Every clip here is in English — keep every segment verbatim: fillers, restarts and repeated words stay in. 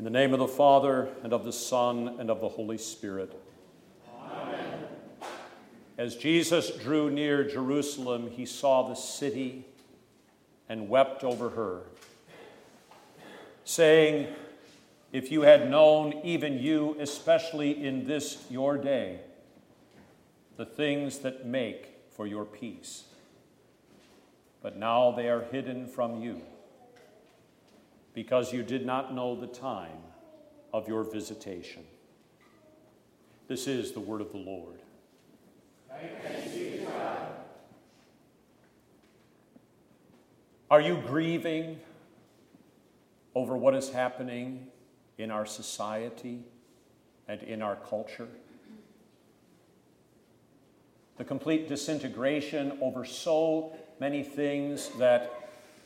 In the name of the Father, and of the Son, and of the Holy Spirit. Amen. As Jesus drew near Jerusalem, he saw the city and wept over her, saying, "If you had known, even you, especially in this your day, the things that make for your peace. But now they are hidden from you, because you did not know the time of your visitation." This is the word of the Lord. Thanks be to God. Are you grieving over what is happening in our society and in our culture? The complete disintegration over so many things that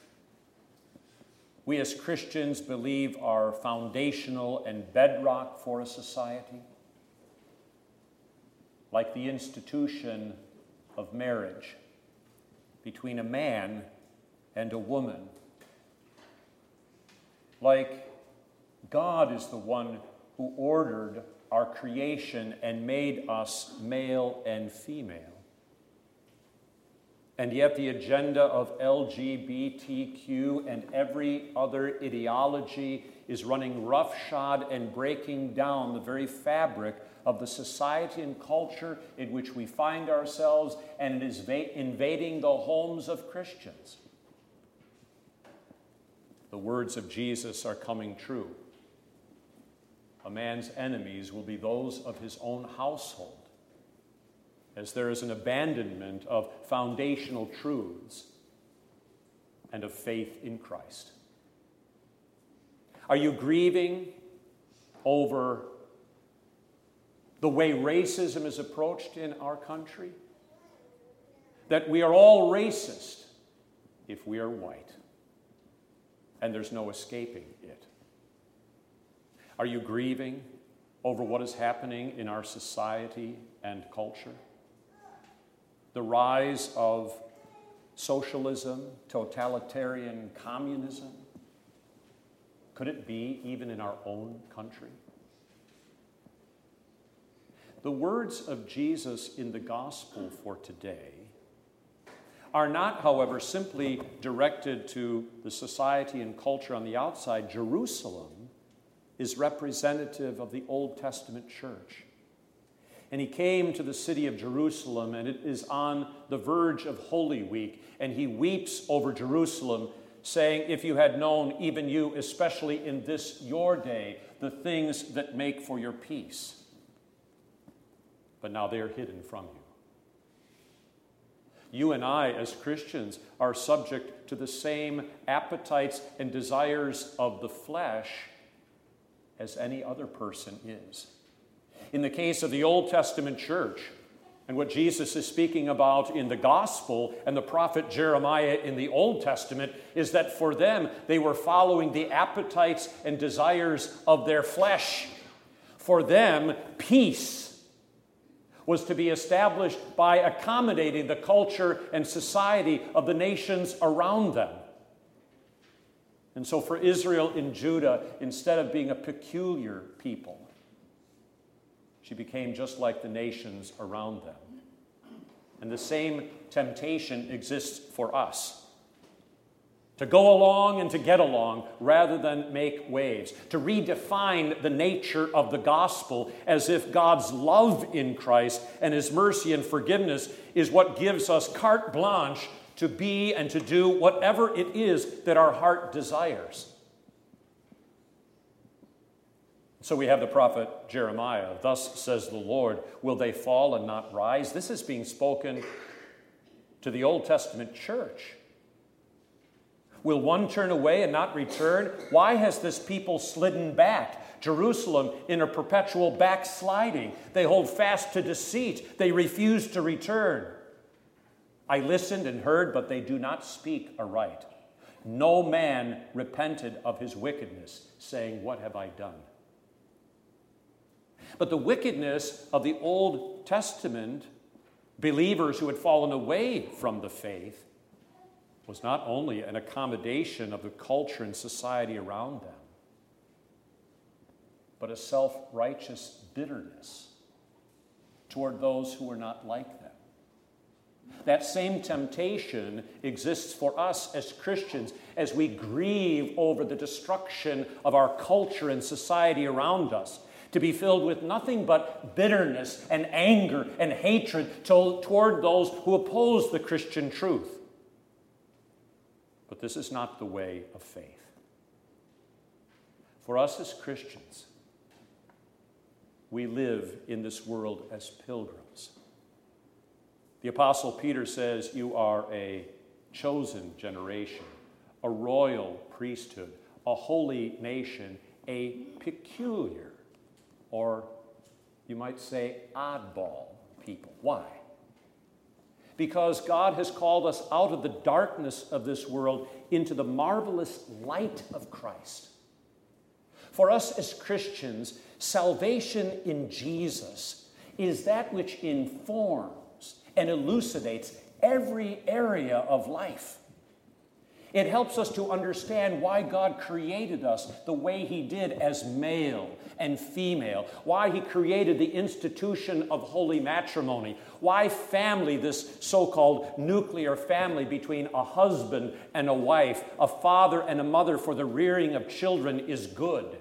we as Christians believe are foundational and bedrock for a society, like the institution of marriage between a man and a woman. Like God is the one who ordered our creation and made us male and female. And yet the agenda of L G B T Q and every other ideology is running roughshod and breaking down the very fabric of the society and culture in which we find ourselves, and it is va- invading the homes of Christians. The words of Jesus are coming true. A man's enemies will be those of his own household, as there is an abandonment of foundational truths and of faith in Christ. Are you grieving over the way racism is approached in our country? That we are all racist if we are white, and there's no escaping it. Are you grieving over what is happening in our society and culture? The rise of socialism, totalitarian communism. Could it be even in our own country? The words of Jesus in the gospel for today are not, however, simply directed to the society and culture on the outside. Jerusalem is representative of the Old Testament church. And he came to the city of Jerusalem, and it is on the verge of Holy Week, and he weeps over Jerusalem, saying, "If you had known, even you, especially in this your day, the things that make for your peace. But now they are hidden from you." You and I, as Christians, are subject to the same appetites and desires of the flesh as any other person is. In the case of the Old Testament church, and what Jesus is speaking about in the gospel and the prophet Jeremiah in the Old Testament, is that for them, they were following the appetites and desires of their flesh. For them, peace was to be established by accommodating the culture and society of the nations around them. And so for Israel in Judah, instead of being a peculiar people, she became just like the nations around them. And the same temptation exists for us. To go along and to get along rather than make waves. To redefine the nature of the gospel as if God's love in Christ and his mercy and forgiveness is what gives us carte blanche to be and to do whatever it is that our heart desires. So we have the prophet Jeremiah. "Thus says the Lord, will they fall and not rise?" This is being spoken to the Old Testament church. Will one turn away and not return? Why has this people slidden back? Jerusalem in a perpetual backsliding. They hold fast to deceit. They refuse to return. I listened and heard, but they do not speak aright. No man repented of his wickedness, saying, "What have I done?" But the wickedness of the Old Testament believers who had fallen away from the faith was not only an accommodation of the culture and society around them, but a self-righteous bitterness toward those who are not like them. That same temptation exists for us as Christians as we grieve over the destruction of our culture and society around us, to be filled with nothing but bitterness and anger and hatred to, toward those who oppose the Christian truth. But this is not the way of faith. For us as Christians, we live in this world as pilgrims. The Apostle Peter says, you are a chosen generation, a royal priesthood, a holy nation, a peculiar, or you might say oddball people. Why? Because God has called us out of the darkness of this world into the marvelous light of Christ. For us as Christians, salvation in Jesus is that which informs and elucidates every area of life. It helps us to understand why God created us the way He did as male and female, why He created the institution of holy matrimony, why family, this so-called nuclear family between a husband and a wife, a father and a mother for the rearing of children, is good.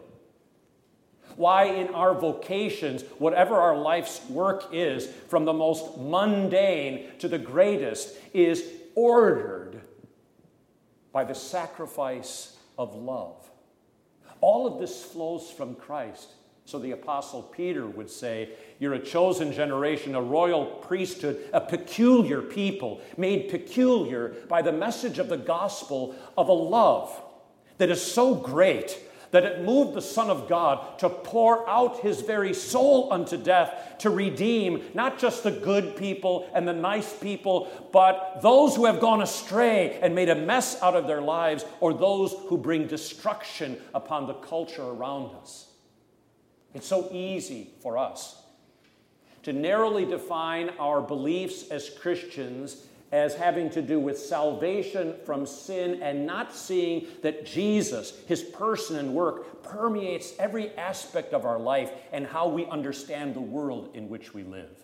Why in our vocations, whatever our life's work is, from the most mundane to the greatest, is ordered by the sacrifice of love. All of this flows from Christ. So the Apostle Peter would say, you're a chosen generation, a royal priesthood, a peculiar people, made peculiar by the message of the gospel of a love that is so great that it moved the Son of God to pour out His very soul unto death to redeem not just the good people and the nice people, but those who have gone astray and made a mess out of their lives, or those who bring destruction upon the culture around us. It's so easy for us to narrowly define our beliefs as Christians as having to do with salvation from sin, and not seeing that Jesus, His person and work, permeates every aspect of our life and how we understand the world in which we live.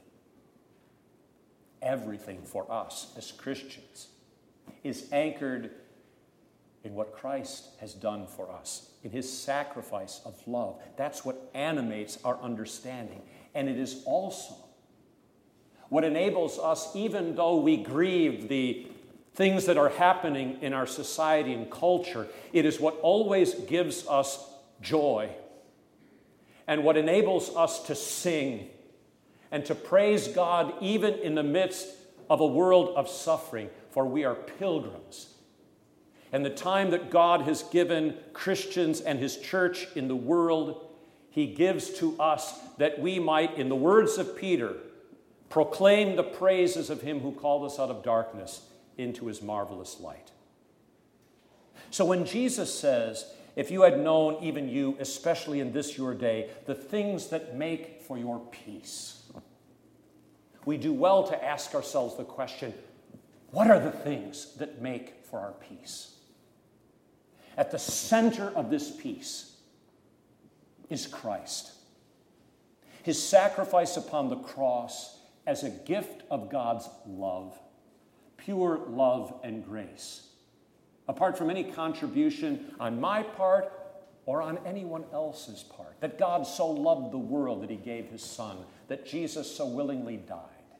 Everything for us as Christians is anchored in what Christ has done for us, in His sacrifice of love. That's what animates our understanding. And it is also what enables us, even though we grieve the things that are happening in our society and culture, it is what always gives us joy, and what enables us to sing and to praise God even in the midst of a world of suffering, for we are pilgrims. And the time that God has given Christians and His church in the world, He gives to us that we might, in the words of Peter, proclaim the praises of Him who called us out of darkness into His marvelous light. So when Jesus says, if you had known, even you, especially in this your day, the things that make for your peace, we do well to ask ourselves the question, what are the things that make for our peace? At the center of this peace is Christ. His sacrifice upon the cross as a gift of God's love, pure love and grace, apart from any contribution on my part or on anyone else's part, that God so loved the world that He gave His Son, that Jesus so willingly died.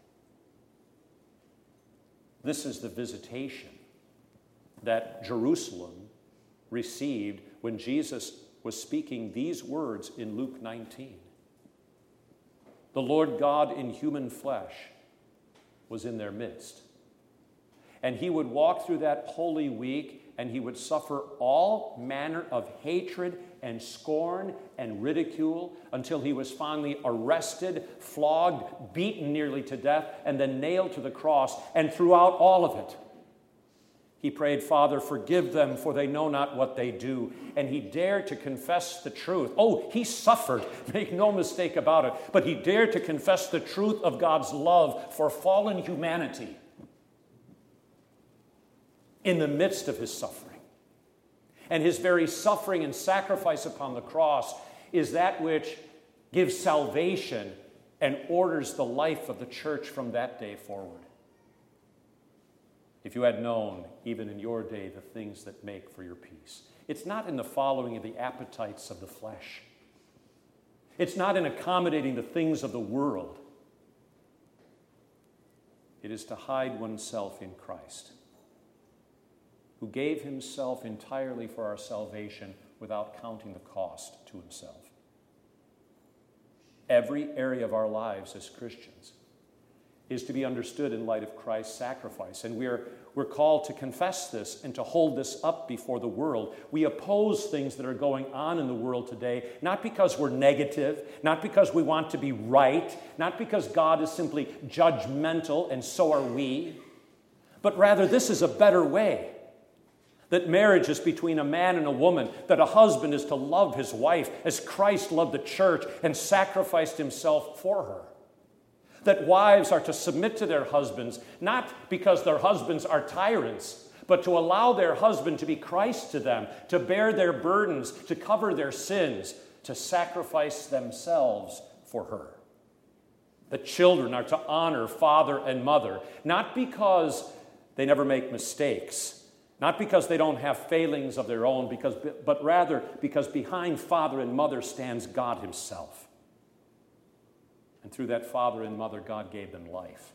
This is the visitation that Jerusalem received when Jesus was speaking these words in Luke nineteen. The Lord God in human flesh was in their midst. And He would walk through that holy week, and He would suffer all manner of hatred and scorn and ridicule until He was finally arrested, flogged, beaten nearly to death, and then nailed to the cross. And throughout all of it, He prayed, Father, forgive them, for they know not what they do. And He dared to confess the truth. Oh, He suffered, make no mistake about it. But He dared to confess the truth of God's love for fallen humanity in the midst of His suffering. And His very suffering and sacrifice upon the cross is that which gives salvation and orders the life of the church from that day forward. If you had known, even in your day, the things that make for your peace. It's not in the following of the appetites of the flesh. It's not in accommodating the things of the world. It is to hide oneself in Christ, who gave himself entirely for our salvation without counting the cost to himself. Every area of our lives as Christians is to be understood in light of Christ's sacrifice. And we're, we're called to confess this and to hold this up before the world. We oppose things that are going on in the world today, not because we're negative, not because we want to be right, not because God is simply judgmental and so are we, but rather this is a better way. That marriage is between a man and a woman, that a husband is to love his wife as Christ loved the church and sacrificed himself for her. That wives are to submit to their husbands, not because their husbands are tyrants, but to allow their husband to be Christ to them, to bear their burdens, to cover their sins, to sacrifice themselves for her. The children are to honor father and mother, not because they never make mistakes, not because they don't have failings of their own, because, but rather because behind father and mother stands God himself. And through that father and mother, God gave them life.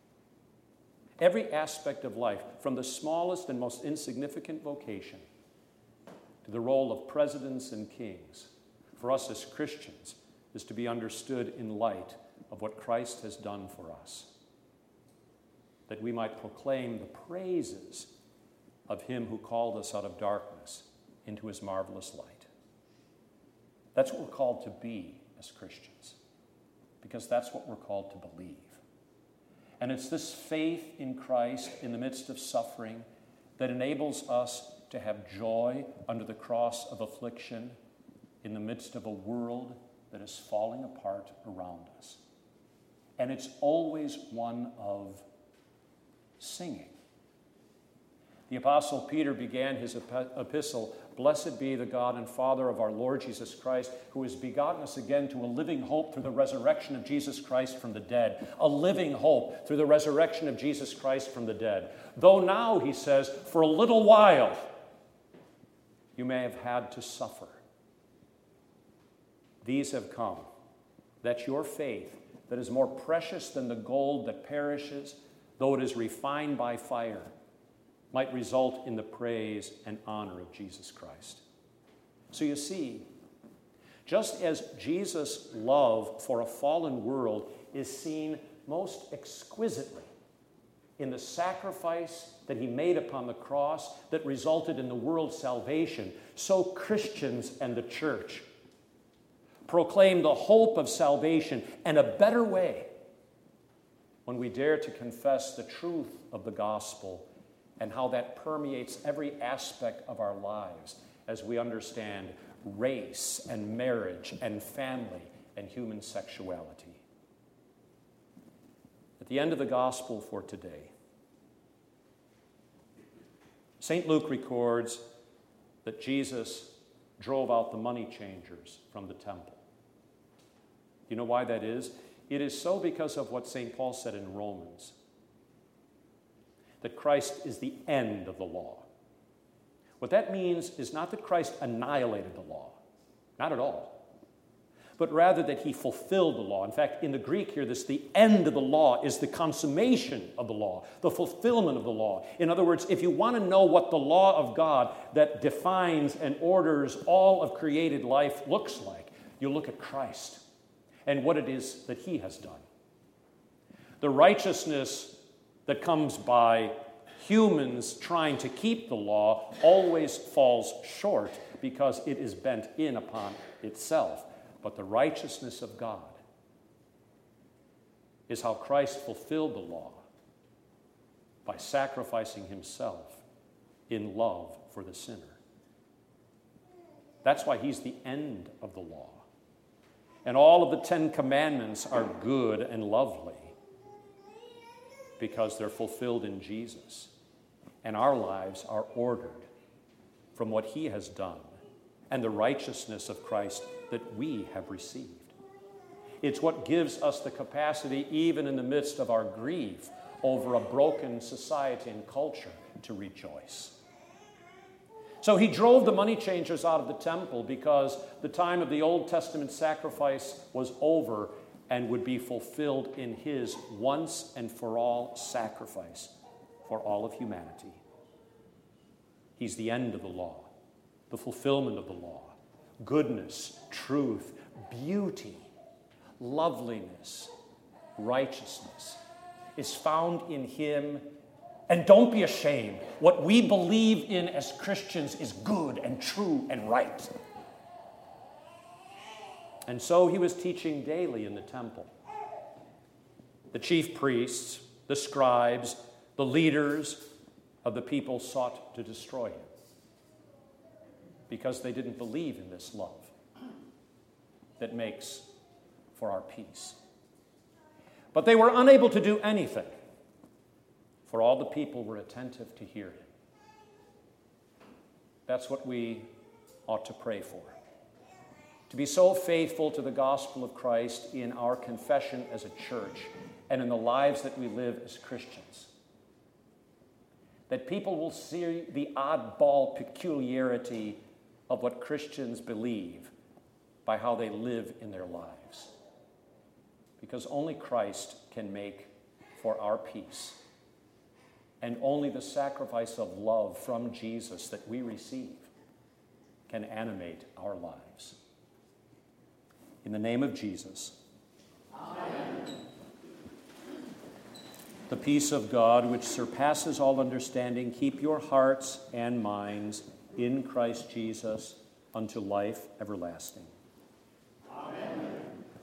Every aspect of life, from the smallest and most insignificant vocation to the role of presidents and kings, for us as Christians, is to be understood in light of what Christ has done for us, that we might proclaim the praises of him who called us out of darkness into his marvelous light. That's what we're called to be as Christians, because that's what we're called to believe. And it's this faith in Christ in the midst of suffering that enables us to have joy under the cross of affliction in the midst of a world that is falling apart around us. And it's always one of singing. The Apostle Peter began his epistle, "Blessed be the God and Father of our Lord Jesus Christ, who has begotten us again to a living hope through the resurrection of Jesus Christ from the dead." A living hope through the resurrection of Jesus Christ from the dead. Though now, he says, for a little while, you may have had to suffer. These have come, that your faith, that is more precious than the gold that perishes, though it is refined by fire, might result in the praise and honor of Jesus Christ. So you see, just as Jesus' love for a fallen world is seen most exquisitely in the sacrifice that he made upon the cross that resulted in the world's salvation, so Christians and the church proclaim the hope of salvation and a better way when we dare to confess the truth of the gospel and how that permeates every aspect of our lives as we understand race and marriage and family and human sexuality. At the end of the gospel for today, Saint Luke records that Jesus drove out the money changers from the temple. You know why that is? It is so because of what Saint Paul said in Romans, that Christ is the end of the law. What that means is not that Christ annihilated the law, not at all, but rather that he fulfilled the law. In fact, in the Greek here, this the end of the law is the consummation of the law, the fulfillment of the law. In other words, if you want to know what the law of God that defines and orders all of created life looks like, you look at Christ and what it is that he has done. The righteousness that comes by humans trying to keep the law always falls short because it is bent in upon itself. But the righteousness of God is how Christ fulfilled the law by sacrificing himself in love for the sinner. That's why he's the end of the law. And all of the Ten Commandments are good and lovely because they're fulfilled in Jesus. And our lives are ordered from what he has done and the righteousness of Christ that we have received. It's what gives us the capacity, even in the midst of our grief over a broken society and culture, to rejoice. So he drove the money changers out of the temple because the time of the Old Testament sacrifice was over and would be fulfilled in his once and for all sacrifice for all of humanity. He's the end of the law, the fulfillment of the law, goodness, truth, beauty, loveliness, righteousness is found in him. And don't be ashamed. What we believe in as Christians is good and true and right. And so he was teaching daily in the temple. The chief priests, the scribes, the leaders of the people sought to destroy him because they didn't believe in this love that makes for our peace. But they were unable to do anything, for all the people were attentive to hear him. That's what we ought to pray for. To be so faithful to the gospel of Christ in our confession as a church and in the lives that we live as Christians, that people will see the oddball peculiarity of what Christians believe by how they live in their lives. Because only Christ can make for our peace. And only the sacrifice of love from Jesus that we receive can animate our lives. In the name of Jesus. Amen. The peace of God, which surpasses all understanding, keep your hearts and minds in Christ Jesus unto life everlasting.